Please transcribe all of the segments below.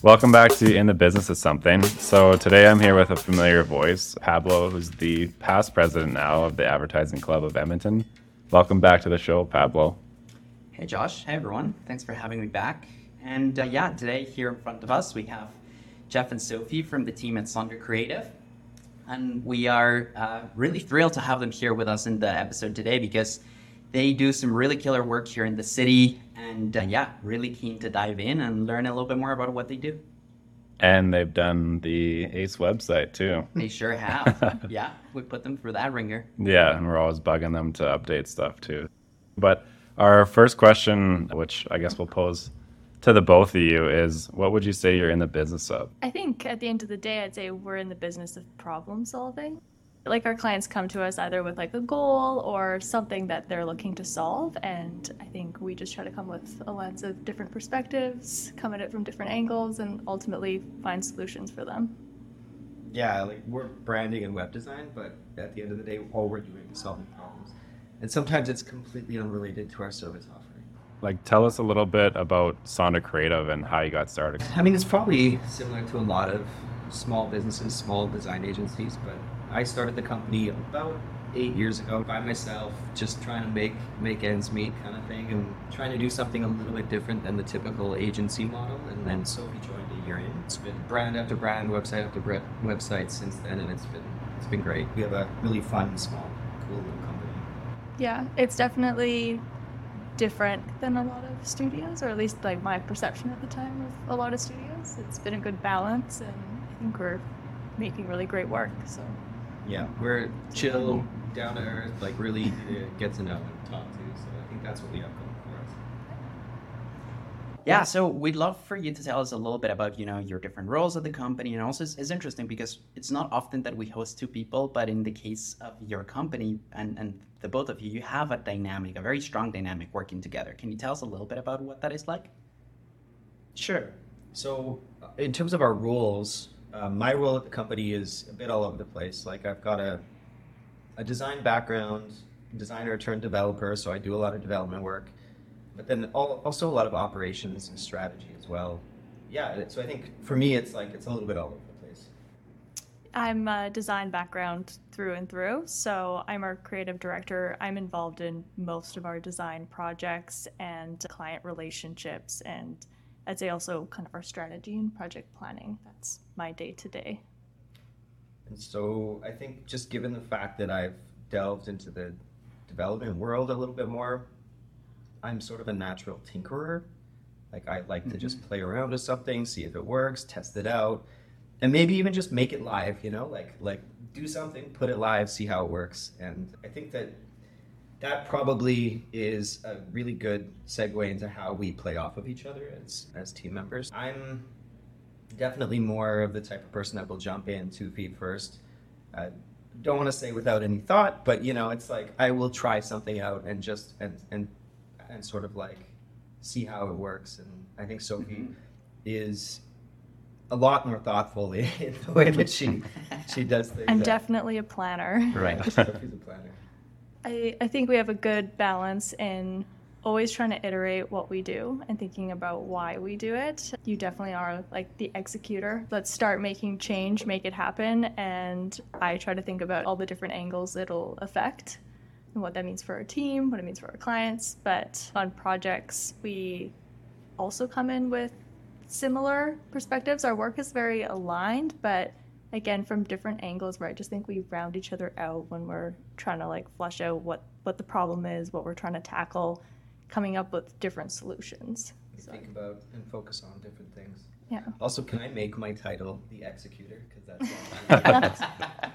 Welcome back to In the Business of Something. So today I'm here with a familiar voice, Pablo, who's the past president now of the Advertising Club of Edmonton. Welcome back to the show, Pablo. Hey Josh, hey everyone. Thanks for having me back. And today here in front of us we have Jeff and Sophie from the team at Sonder Creative. And we are really thrilled to have them here with us in the episode today because they do some really killer work here in the city and really keen to dive in and learn a little bit more about what they do. And they've done the ACE website too. They sure have. Yeah, we put them through that ringer. Yeah, and we're always bugging them to update stuff too. But our first question, which I guess we'll pose to the both of you, is what would you say you're in the business of? I think at the end of the day, I'd say we're in the business of problem solving. Like our clients come to us either with like a goal or something that they're looking to solve. And I think we just try to come with a lens of different perspectives, come at it from different angles, and ultimately find solutions for them. Yeah, like we're branding and web design, but at the end of the day, all we're doing is solving problems. And sometimes it's completely unrelated to our service offering. Like, tell us a little bit about Sonder Creative and how you got started. I mean, it's probably similar to a lot of small businesses, small design agencies, but I started the company about 8 years ago by myself, just trying to make ends meet kind of thing, and trying to do something a little bit different than the typical agency model. And then Sophie joined a year in. It's been brand after brand, website after website since then, and it's been great. We have a really fun, small, cool little company. Yeah, it's definitely different than a lot of studios, or at least like my perception at the time of a lot of studios. It's been a good balance, and I think we're making really great work. So yeah, we're chill, down to earth, like really easy to get to know and talk to. So I think that's what we have going for us. Yeah, so we'd love for you to tell us a little bit about, your different roles at the company. And also it's interesting because it's not often that we host two people, but in the case of your company and the both of you have a very strong dynamic working together. Can you tell us a little bit about what that is like? Sure. So in terms of our roles, my role at the company is a bit all over the place. Like I've got a design background, designer turned developer, so I do a lot of development work, but then also a lot of operations and strategy as well. Yeah, so I think for me, it's a little bit all over the place. I'm a design background through and through, so I'm our creative director. I'm involved in most of our design projects and client relationships, and I'd say also kind of our strategy and project planning. That's my day-to-day. And so I think just given the fact that I've delved into the development world a little bit more, I'm sort of a natural tinkerer. Like I like to just play around with something, see if it works, test it out, and maybe even just make it live, like do something, put it live, see how it works. And I think that probably is a really good segue into how we play off of each other as team members. I'm definitely more of the type of person that will jump in 2 feet first. I don't want to say without any thought, but it's like I will try something out and just and sort of like see how it works. And I think Sophie is a lot more thoughtful in the way that she does things. I'm definitely a planner. Right. Sophie's a planner. I think we have a good balance in always trying to iterate what we do and thinking about why we do it. You definitely are like the executor. Let's start making change, make it happen. And I try to think about all the different angles it'll affect and what that means for our team, what it means for our clients. But on projects, we also come in with similar perspectives. Our work is very aligned, but again, from different angles, where I just think we round each other out when we're trying to like flesh out what the problem is, what we're trying to tackle, coming up with different solutions. Think about and focus on different things. Yeah. Also, can I make my title the executor? Because that's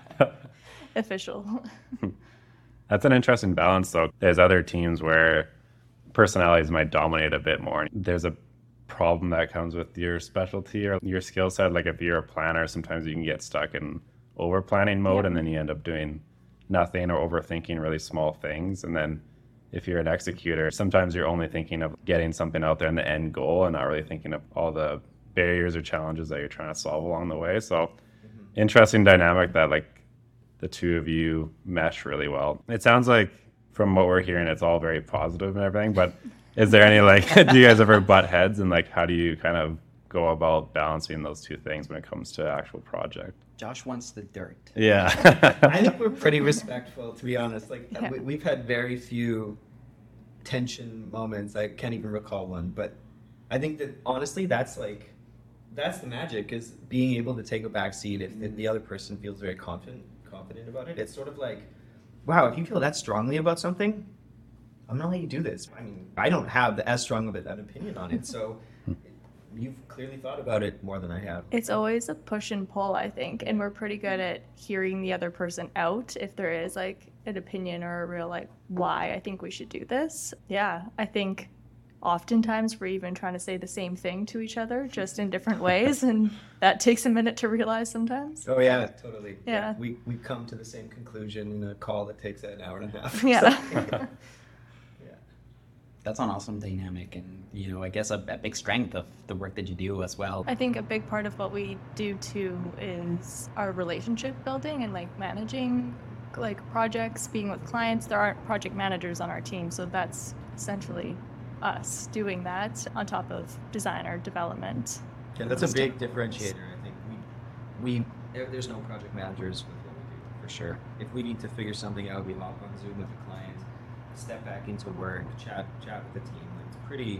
Official. That's an interesting balance, though. There's other teams where personalities might dominate a bit more. There's a problem that comes with your specialty or your skill set. Like if you're a planner, sometimes you can get stuck in over planning mode, and then you end up doing nothing or overthinking really small things. And then if you're an executor, sometimes you're only thinking of getting something out there in the end goal and not really thinking of all the barriers or challenges that you're trying to solve along the way. So interesting dynamic that like the two of you mesh really well. It sounds like from what we're hearing, it's all very positive and everything, but is there any do you guys ever butt heads, and how do you kind of go about balancing those two things when it comes to actual project? Josh wants the dirt. Yeah. I think we're pretty respectful, to be honest. Like Yeah. we've had very few tension moments. I can't even recall one, but I think that honestly, that's the magic, is being able to take a back seat if the other person feels very confident about it. It's sort of like, wow, if you feel that strongly about something, I'm gonna let you do this. I mean, I don't have as strong of an opinion on it, so you've clearly thought about it more than I have. It's always a push and pull, I think, and we're pretty good at hearing the other person out if there is like an opinion or a real like why I think we should do this. Yeah, I think oftentimes we're even trying to say the same thing to each other, just in different ways, and that takes a minute to realize sometimes. Oh yeah, totally. Yeah. We come to the same conclusion in a call that takes an hour and a half. Yeah. So, That's an awesome dynamic, and I guess a big strength of the work that you do as well. I think a big part of what we do too is our relationship building and like managing like projects, being with clients. There aren't project managers on our team, so that's essentially us doing that on top of designer development. Yeah, that's a big differentiator. I think there's no project managers with what we do, for sure. If we need to figure something out, we hop on Zoom with the client, step back into work, chat with the team. It's pretty.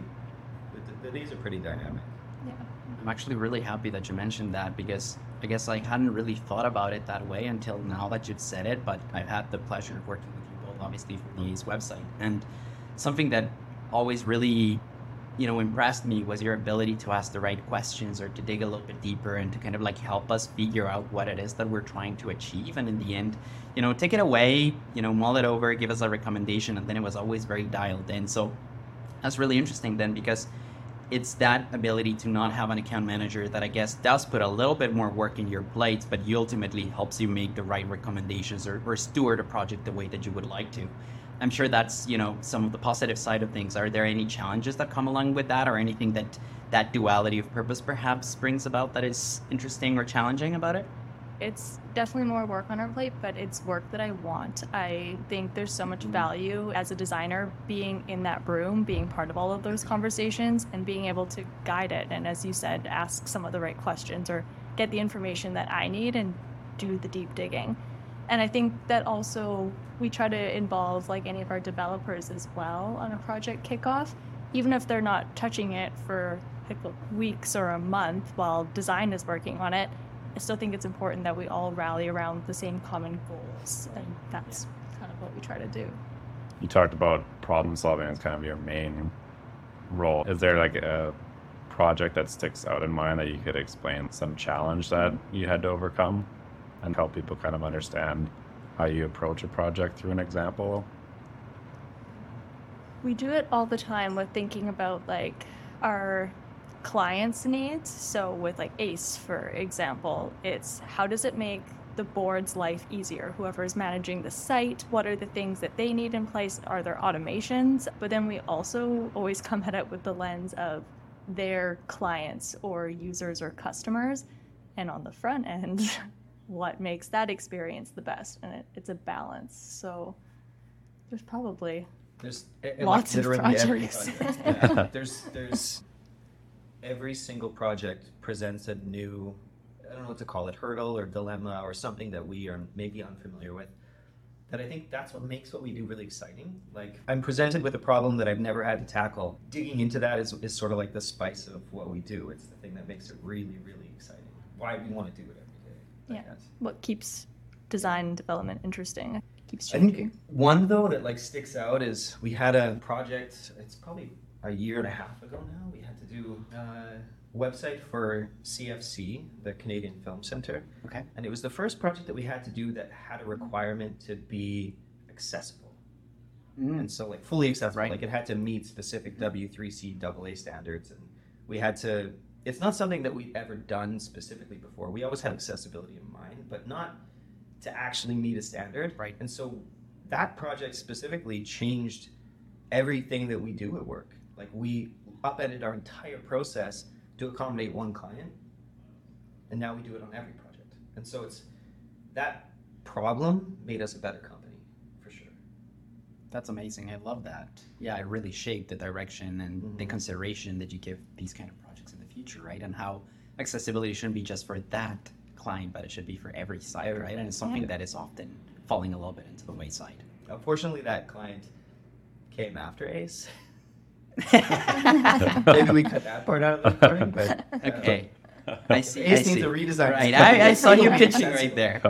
The days are pretty dynamic. Yeah. I'm actually really happy that you mentioned that, because I guess I hadn't really thought about it that way until now that you've said it, but I've had the pleasure of working with you both, obviously, for the Ace website. And something that always really, impressed me was your ability to ask the right questions, or to dig a little bit deeper and to kind of like help us figure out what it is that we're trying to achieve. And in the end, take it away, mull it over, give us a recommendation, and then it was always very dialed in. So that's really interesting then, because it's that ability to not have an account manager that I guess does put a little bit more work in your plate, but ultimately helps you make the right recommendations or steward a project the way that you would like to. I'm sure that's, some of the positive side of things. Are there any challenges that come along with that, or anything that duality of purpose perhaps brings about that is interesting or challenging about it? It's definitely more work on our plate, but it's work that I want. I think there's so much value as a designer being in that room, being part of all of those conversations, and being able to guide it. And as you said, ask some of the right questions or get the information that I need and do the deep digging. And I think that also we try to involve like any of our developers as well on a project kickoff, even if they're not touching it for like weeks or a month while design is working on it. I still think it's important that we all rally around the same common goals, and that's kind of what we try to do. You talked about problem solving as kind of your main role. Is there like a project that sticks out in mind that you could explain some challenge that you had to overcome and help people kind of understand how you approach a project through an example? We do it all the time with thinking about like our clients' needs. So with like ACE, for example, it's how does it make the board's life easier? Whoever is managing the site, what are the things that they need in place? Are there automations? But then we also always come at it with the lens of their clients or users or customers. And on the front end, what makes that experience the best? And it's a balance. So there's probably There's lots of literally every projects. project. Yeah. There's every single project presents a new, I don't know what to call it, hurdle or dilemma or something that we are maybe unfamiliar with. That I think that's what makes what we do really exciting. Like, I'm presented with a problem that I've never had to tackle. Digging into that is sort of like the spice of what we do. It's the thing that makes it really, really exciting. Why we want to do it every day. I Yeah. guess. What keeps design and development interesting? Keeps I changing. think one though that like sticks out is we had a project, it's probably a year and a half ago now. We had to do a website for CFC, the Canadian Film Centre. Okay. And it was the first project that we had to do that had a requirement to be accessible. And so like fully accessible, Right. like it had to meet specific W3C AA standards. And we had to, it's not something that we'd ever done specifically before. We always had accessibility in mind, but not to actually meet a standard. Right. And so that project specifically changed everything that we do at work. Like we upended our entire process to accommodate one client, and now we do it on every project. And so it's that problem made us a better company, for sure. That's amazing. I love that. Yeah, it really shaped the direction and the consideration that you give these kind of projects in the future. future, right? And how accessibility shouldn't be just for that client, but it should be for every side, right? And it's something that is often falling a little bit into the wayside. Unfortunately, that client came after Ace. Maybe we cut that part out of the recording, but Okay. I see. Ace I needs see. a redesign. Right. I saw you pitching right there.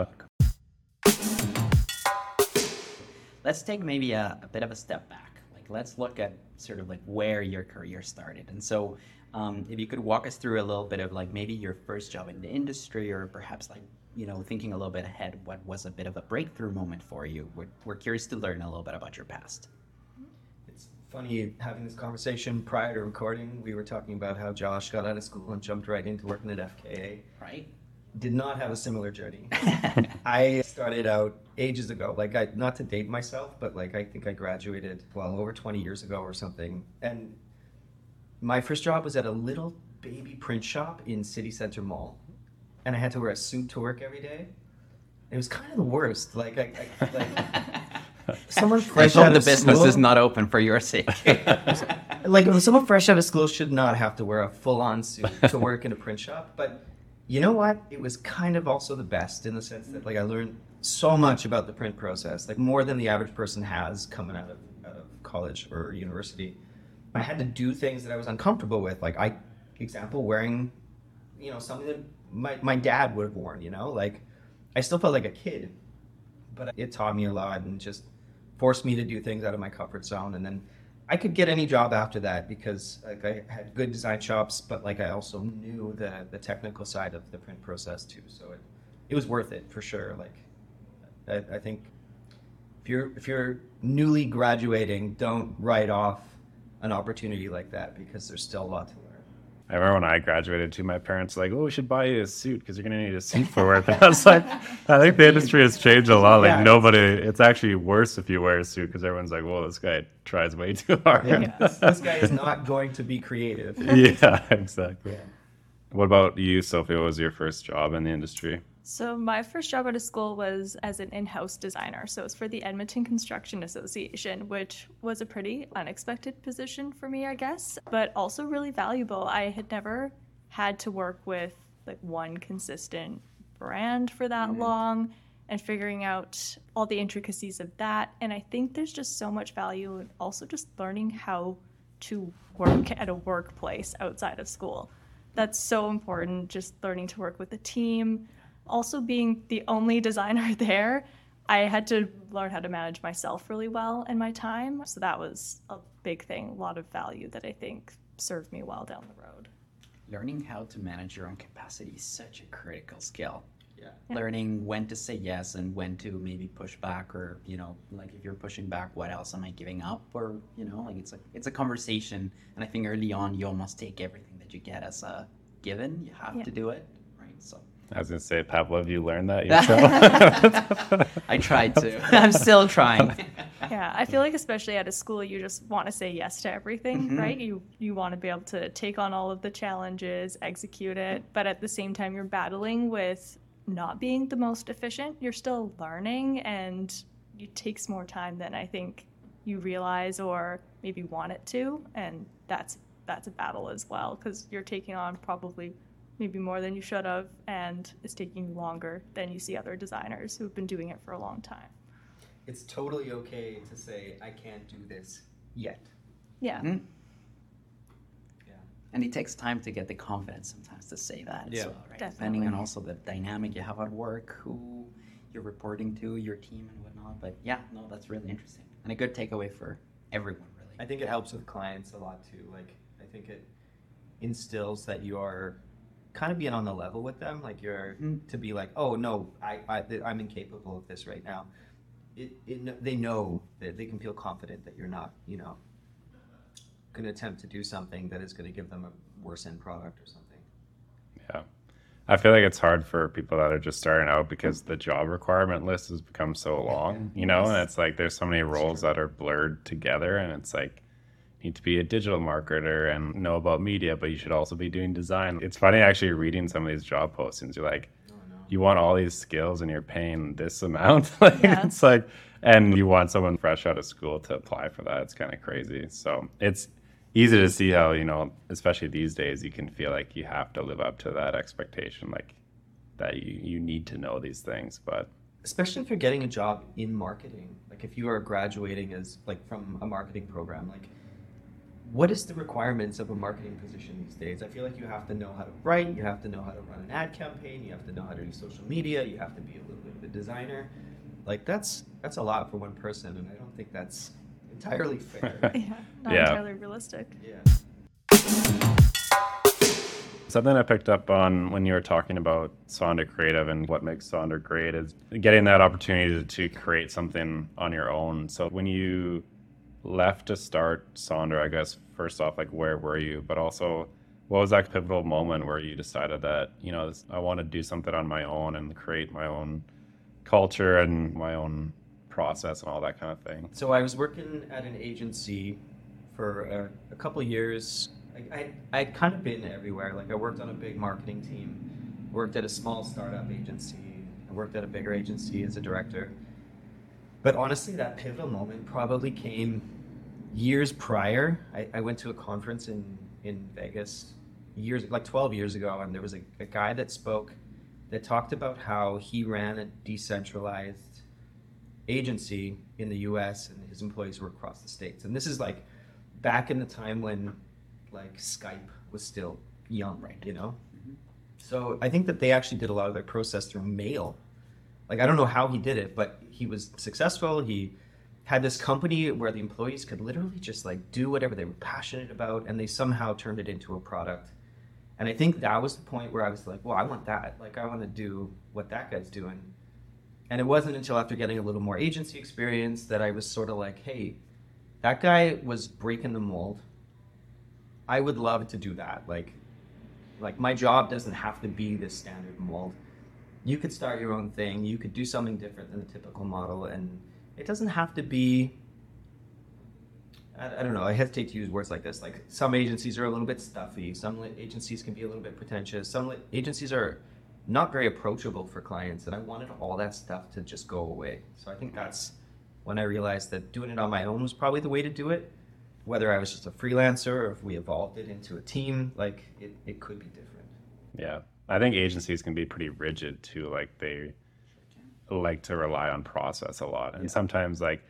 Let's take maybe a bit of a step back. Like, let's look at sort of like where your career started. And so, if you could walk us through a little bit of like maybe your first job in the industry, or perhaps like, you know, thinking a little bit ahead, what was a bit of a breakthrough moment for you? We're curious to learn a little bit about your past. It's funny having this conversation prior to recording. We were talking about how Josh got out of school and jumped right into working at FKA. Right. Did not have a similar journey. I started out ages ago, like not to date myself, but like I think I graduated over 20 years ago or something. And my first job was at a little baby print shop in City Center Mall, and I had to wear a suit to work every day. It was kind of the worst. Like someone fresh out the of business school, is not open for your sake. like someone fresh out of school should not have to wear a full-on suit to work in a print shop. But you know what? It was kind of also the best in the sense that like I learned so much about the print process, like more than the average person has coming out of college or university. I had to do things that I was uncomfortable with, like example, wearing, you know, something that my dad would have worn, you know, like I still felt like a kid, but it taught me a lot and just forced me to do things out of my comfort zone. And then I could get any job after that because like I had good design shops, but like I also knew the technical side of the print process too. So it was worth it for sure. Like I think if you're newly graduating, don't write off an opportunity like that because there's still a lot to learn. I remember when I graduated too, my parents were like, "Oh, we should buy you a suit because you're going to need a suit for work." And I was like, I think the industry has changed a lot. Like it's actually worse if you wear a suit because everyone's like, "Well, this guy tries way too hard." Yeah. This guy is not going to be creative. Yeah, exactly. Yeah. What about you, Sophie? What was your first job in the industry? So my first job out of school was as an in-house designer. So it was for the Edmonton Construction Association, which was a pretty unexpected position for me, I guess, but also really valuable. I had never had to work with like one consistent brand for that long and figuring out all the intricacies of that. And I think there's just so much value in also just learning how to work at a workplace outside of school. That's so important, just learning to work with a team. Also being the only designer there, I had to learn how to manage myself really well in my time. So that was a big thing, a lot of value that I think served me well down the road. Learning how to manage your own capacity is such a critical skill. Yeah. Learning when to say yes and when to maybe push back, or, you know, like if you're pushing back, what else am I giving up? Or, you know, like it's a conversation. And I think early on, you almost take everything that you get as a given. You have to do it, right? So I was going to say, Pavlov, you learned that yourself? I tried to. I'm still trying. Yeah, I feel like especially at a school, you just want to say yes to everything, right? You want to be able to take on all of the challenges, execute it, but at the same time, you're battling with not being the most efficient. You're still learning, and it takes more time than I think you realize or maybe want it to, and that's a battle as well because you're taking on probably maybe more than you should have, and it's taking longer than you see other designers who've been doing it for a long time. It's totally okay to say, I can't do this yet. Yeah. Yeah. And it takes time to get the confidence sometimes to say that as well, right? Definitely. Depending on also the dynamic you have at work, who you're reporting to, your team and whatnot. But yeah, no, that's really interesting. And a good takeaway for everyone, really. I think it helps with clients a lot too. Like, I think it instills that you are kind of being on the level with them. Like you're to be like, oh no, I'm incapable of this right now. They know that they can feel confident that you're not, you know, going to attempt to do something that is going to give them a worse end product or something. Yeah. I feel like it's hard for people that are just starting out because the job requirement list has become so long, you know, and it's like there's so many roles that are blurred together, and it's like you need to be a digital marketer and know about media, but you should also be doing design. It's funny actually reading some of these job postings. You're like, you want all these skills and you're paying this amount. It's like, and you want someone fresh out of school to apply for that. It's kind of crazy. So it's easy to see how, especially these days, you can feel like you have to live up to that expectation, like that you need to know these things. But especially if you're getting a job in marketing, like if you are graduating as like from a marketing program, like what is the requirements of a marketing position these days? I feel like you have to know how to write, you have to know how to run an ad campaign, you have to know how to do social media, you have to be a little bit of a designer. Like that's a lot for one person, and I don't think that's entirely fair. Yeah, not Yeah. entirely realistic. Yeah. something I picked up on when you were talking about Sonder Creative and what makes Sonder great is getting that opportunity to create something on your own. So when you left to start Sonder, I guess, first off, like where were you? But also, what was that pivotal moment where you decided that, I want to do something on my own and create my own culture and my own process and all that kind of thing? So I was working at an agency for a couple of years. I'd kind of been everywhere. Like I worked on a big marketing team, worked at a small startup agency, I worked at a bigger agency as a director. But honestly, that pivotal moment probably came years prior. I went to a conference in Vegas like 12 years ago, and there was a guy that spoke that talked about how he ran a decentralized agency in the US and his employees were across the States. And this is like back in the time when like Skype was still young, right? Mm-hmm. So I think that they actually did a lot of their process through mail. Like I don't know how he did it, but he was successful. He had this company where the employees could literally just like do whatever they were passionate about, and they somehow turned it into a product. And I think that was the point where I was like, well, I want that. Like I want to do what that guy's doing. And it wasn't until after getting a little more agency experience that I was sort of like, hey, that guy was breaking the mold. I would love to do that. Like my job doesn't have to be this standard mold. You could start your own thing. You could do something different than the typical model. And it doesn't have to be, I don't know, I hesitate to use words like this. Like some agencies are a little bit stuffy. Some agencies can be a little bit pretentious. Some agencies are not very approachable for clients. And I wanted all that stuff to just go away. So I think that's when I realized that doing it on my own was probably the way to do it. Whether I was just a freelancer or if we evolved it into a team, like it could be different. Yeah. I think agencies can be pretty rigid too. Like they like to rely on process a lot. And sometimes like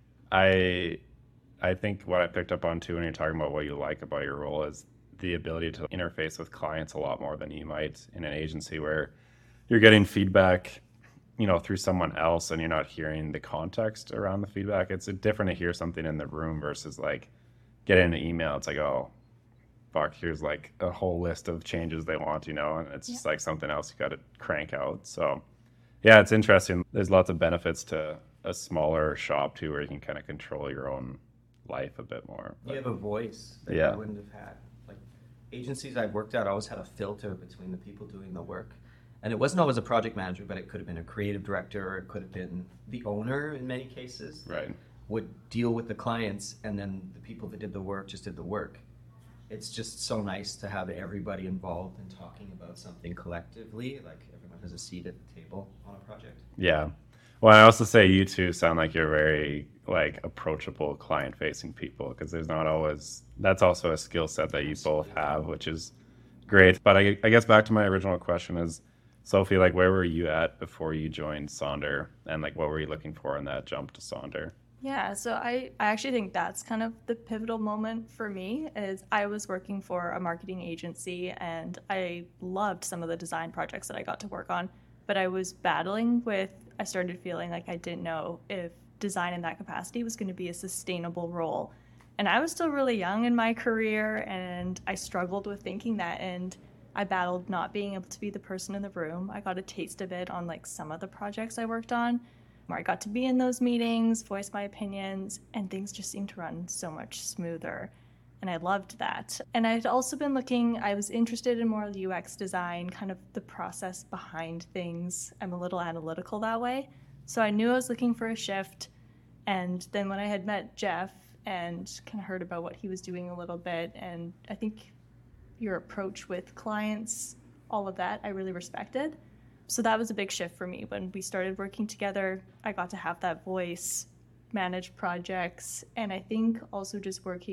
I think what I picked up on too when you're talking about what you like about your role is the ability to interface with clients a lot more than you might in an agency where you're getting feedback, through someone else and you're not hearing the context around the feedback. It's different to hear something in the room versus like getting an email. It's like, oh, fuck, here's like a whole list of changes they want, and it's just like something else you got to crank out. So yeah, it's interesting. There's lots of benefits to a smaller shop too, where you can kind of control your own life a bit more. You have a voice that Yeah. you wouldn't have had. Like agencies I've worked at always had a filter between the people doing the work. And it wasn't always a project manager, but it could have been a creative director, or it could have been the owner in many cases. Right. Would deal with the clients, and then the people that did the work just did the work. It's just so nice to have everybody involved in talking about something collectively, like everyone has a seat at the table on a project. Yeah. Well, I also say you two sound like you're very like approachable client-facing people, because there's not always, that's also a skill set that you both have, which is great. But I guess back to my original question is, Sophie, like where were you at before you joined Sonder, and like what were you looking for in that jump to Sonder? Yeah, so I actually think that's kind of the pivotal moment for me. Is I was working for a marketing agency and I loved some of the design projects that I got to work on, but I was battling with, I started feeling like I didn't know if design in that capacity was going to be a sustainable role. And I was still really young in my career, and I struggled with thinking that, and I battled not being able to be the person in the room. I got a taste of it on like some of the projects I worked on, where I got to be in those meetings, voice my opinions, and things just seemed to run so much smoother. And I loved that. And I'd also been I was interested in more UX design, kind of the process behind things. I'm a little analytical that way. So I knew I was looking for a shift. And then when I had met Jeff and kind of heard about what he was doing a little bit, and I think your approach with clients, all of that, I really respected. So that was a big shift for me. When we started working together, I got to have that voice, manage projects, and I think also just working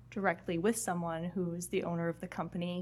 directly with someone who is the owner of the company,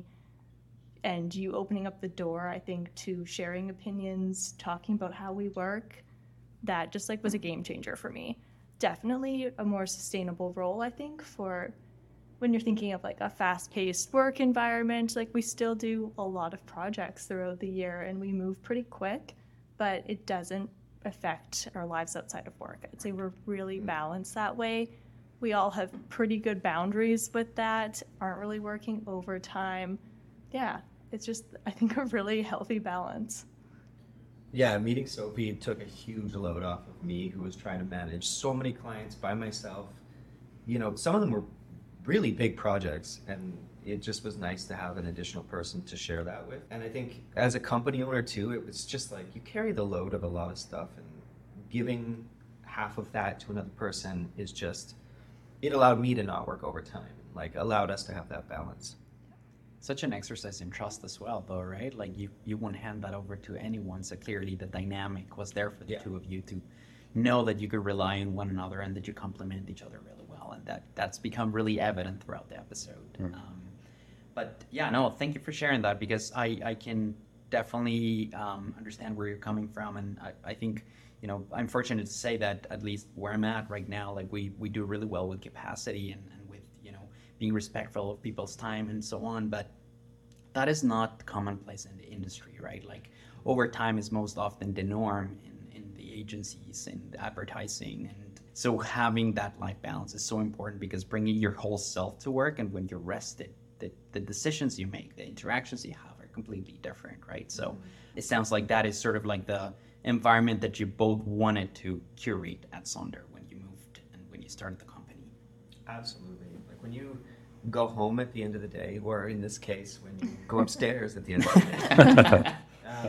and you opening up the door, I think, to sharing opinions, talking about how we work, that just like was a game changer for me. Definitely a more sustainable role, I think, for when you're thinking of like a fast-paced work environment. Like, we still do a lot of projects throughout the year and we move pretty quick, but it doesn't affect our lives outside of work. I'd say we're really balanced that way. We all have pretty good boundaries with that, aren't really working overtime. Yeah, it's just, I think, a really healthy balance. Yeah, meeting Sophie took a huge load off of me, who was trying to manage so many clients by myself. You know, some of them were really big projects, and it just was nice to have an additional person to share that with. And I think as a company owner too, it was just like you carry the load of a lot of stuff, and giving half of that to another person is just, it allowed me to not work overtime, like allowed us to have that balance. Such an exercise in trust as well, though, right? Like you wouldn't hand that over to anyone, so clearly the dynamic was there for the two of you to know that you could rely on one another and that you complement each other really well, and that's become really evident throughout the episode. But yeah, no, thank you for sharing that, because I can definitely understand where you're coming from, and I think, you know, I'm fortunate to say that at least where I'm at right now, like we do really well with capacity and with, you know, being respectful of people's time and so on, but that is not commonplace in the industry, right? Like, overtime is most often the norm in the agencies and advertising, and so having that life balance is so important, because bringing your whole self to work, and when you're rested, the decisions you make, the interactions you have are completely different, right? So it sounds like that is sort of like the environment that you both wanted to curate at Sonder when you moved and when you started the company. Absolutely. Like when you go home at the end of the day, or in this case, when you go upstairs at the end of the day,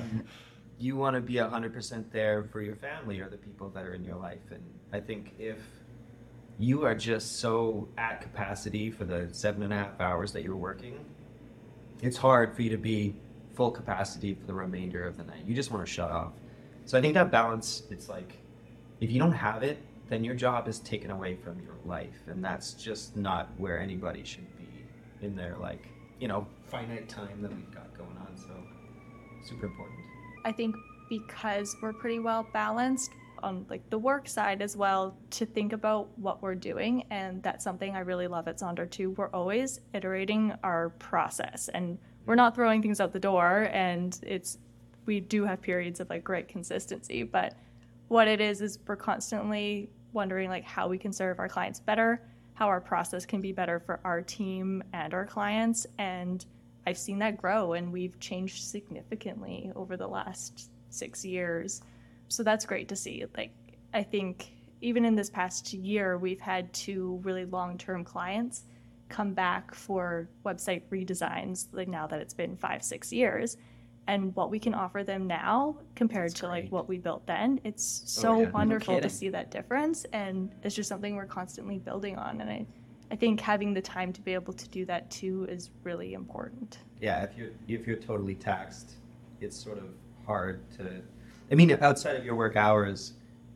you want to be 100% there for your family or the people that are in your life. And I think if you are just so at capacity for the 7.5 hours that you're working, it's hard for you to be full capacity for the remainder of the night. You just want to shut off. So I think that balance, it's like, if you don't have it, then your job is taken away from your life. And that's just not where anybody should be in their, like, you know, finite time that we've got going on. So super important. I think because we're pretty well balanced on like the work side as well, to think about what we're doing, and that's something I really love at Sonder too. We're always iterating our process, and we're not throwing things out the door, and we do have periods of like great consistency, but what it is we're constantly wondering like how we can serve our clients better, how our process can be better for our team and our clients. And I've seen that grow, and we've changed significantly over the last 6 years. So that's great to see. Like, I think even in this past year, we've had 2 really long-term clients come back for website redesigns, like now that it's been 5-6 years. And what we can offer them now compared to like what we built then, it's so wonderful to see that difference. And it's just something we're constantly building on. And I think having the time to be able to do that too is really important. Yeah, if you're totally taxed, it's sort of hard to, I mean, outside of your work hours,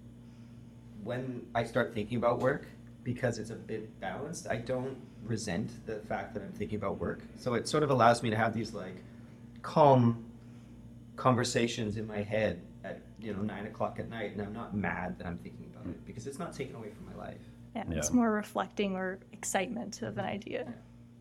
when I start thinking about work, because it's a bit balanced, I don't resent the fact that I'm thinking about work. So it sort of allows me to have these like calm conversations in my head at 9 o'clock at night, and I'm not mad that I'm thinking about it, because it's not taken away from my life. Yeah, it's more reflecting or excitement of an idea.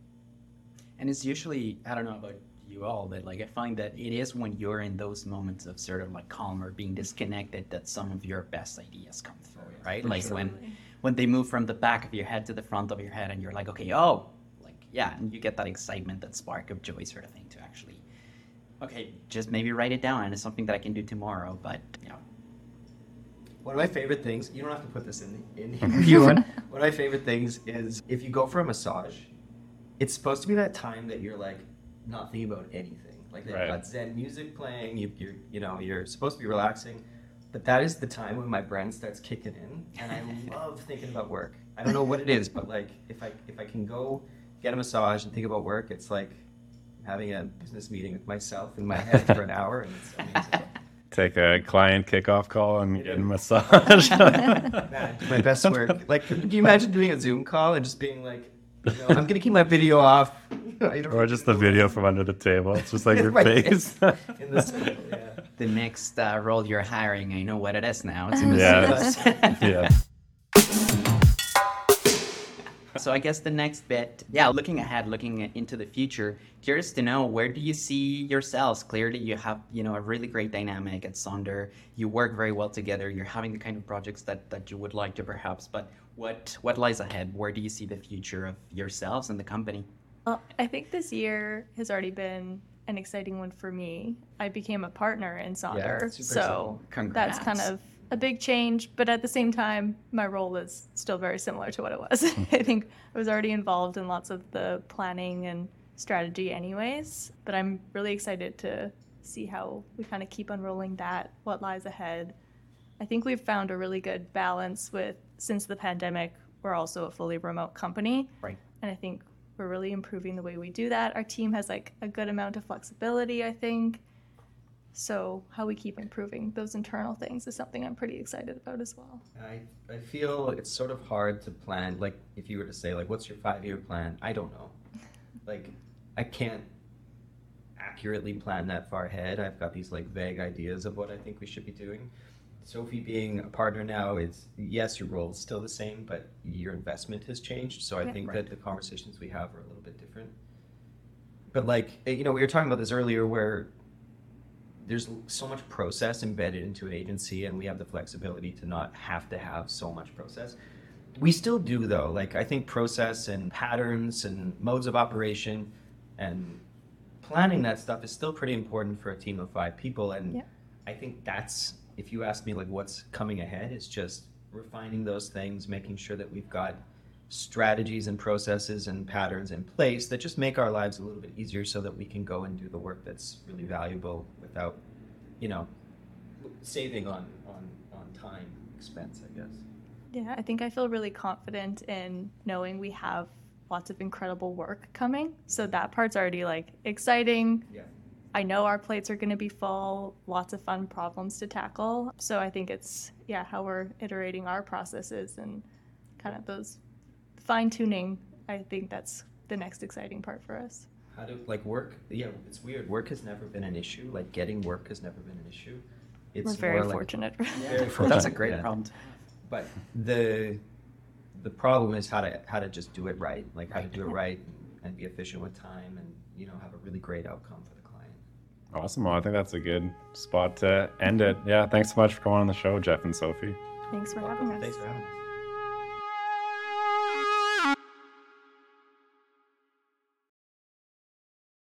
And it's usually, I don't know about you all, but like I find that it is when you're in those moments of sort of like calm or being disconnected that some of your best ideas come through, right? Like when they move from the back of your head to the front of your head, and you're like, okay, and you get that excitement, that spark of joy sort of thing to actually, okay, just maybe write it down, and it's something that I can do tomorrow. But one of my favorite things, you don't have to put this in here. One of my favorite things is if you go for a massage, it's supposed to be that time that you're like not thinking about anything. Like they've got Zen music playing, you're supposed to be relaxing. But that is the time when my brain starts kicking in, and I love thinking about work. I don't know what it is, but like if I can go get a massage and think about work, it's like having a business meeting with myself in my head for an hour, and it's amazing. Take a client kickoff call and get a massage. Man, do my best work. Like, can you imagine doing a Zoom call and just being like, No, I'm gonna keep my video off. I don't Or just the video from under the table. It's just like your My face. in this, yeah. The next role you're hiring, I know what it is now. It's Yeah. Yeah. So I guess the next bit, yeah, looking ahead, into the future, curious to know, where do you see yourselves? Clearly you have, a really great dynamic at Sonder. You work very well together. You're having the kind of projects that you would like to perhaps, but what lies ahead? Where do you see the future of yourselves and the company? Well, I think this year has already been an exciting one for me. I became a partner in Sonder, super so Congrats. that's kind of a big change, but at the same time, my role is still very similar to what it was. I think I was already involved in lots of the planning and strategy anyways, but I'm really excited to see how we kind of keep unrolling that, what lies ahead. I think we've found a really good balance since the pandemic, we're also a fully remote company. Right. And I think we're really improving the way we do that. Our team has like a good amount of flexibility, I think. So how we keep improving those internal things is something I'm pretty excited about as well. I feel it's sort of hard to plan. Like, if you were to say, like, what's your 5-year plan? I don't know. Like, I can't accurately plan that far ahead. I've got these, like, vague ideas of what I think we should be doing. Sophie being a partner now is, yes, your role is still the same, but your investment has changed. So I think that the conversations we have are a little bit different. But, like, we were talking about this earlier where there's so much process embedded into an agency, and we have the flexibility to not have to have so much process. We still do, though. Like, I think process and patterns and modes of operation and planning that stuff is still pretty important for a team of 5 people. And I think that's, if you ask me, like, what's coming ahead, it's just refining those things, making sure that we've got strategies and processes and patterns in place that just make our lives a little bit easier so that we can go and do the work that's really valuable without, saving on time expense, I guess. Yeah, I think I feel really confident in knowing we have lots of incredible work coming. So that part's already like exciting. Yeah. I know our plates are going to be full, lots of fun problems to tackle. So I think it's, how we're iterating our processes and kind of those fine-tuning. I think that's the next exciting part for us. How do, like, work, it's weird. Work has never been an issue. Like, getting work has never been an issue. We're very fortunate. Very fortunate. That's a great problem to have. But the problem is how to just do it right. Like, how to do it right and be efficient with time and, have a really great outcome for the client. Awesome. Well, I think that's a good spot to end it. Yeah, thanks so much for coming on the show, Jeff and Sophie. Thanks for having us. Thanks for having us.